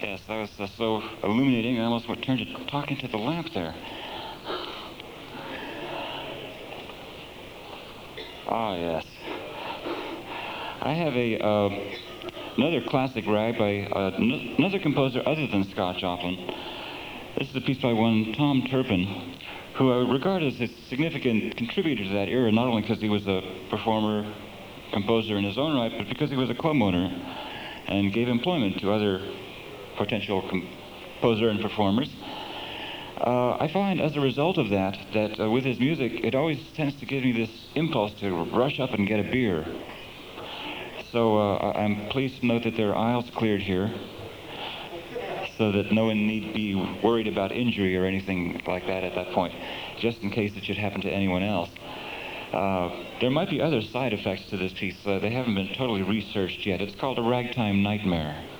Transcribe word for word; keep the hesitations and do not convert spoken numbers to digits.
Yes, that was uh, so illuminating, I almost turned to talking to the lamp there. Ah, yes. I have a uh, another classic rag by uh, n- another composer other than Scott Joplin. This is a piece by one Tom Turpin, who I regard as a significant contributor to that era, not only because he was a performer, composer in his own right, but because he was a club owner and gave employment to other potential composer and performers. Uh, I find as a result of that, that uh, with his music, it always tends to give me this impulse to rush up and get a beer. So uh, I'm pleased to note that there are aisles cleared here, so that no one need be worried about injury or anything like that at that point, just in case it should happen to anyone else. Uh, there might be other side effects to this piece. Uh, they haven't been totally researched yet. It's called A Ragtime Nightmare.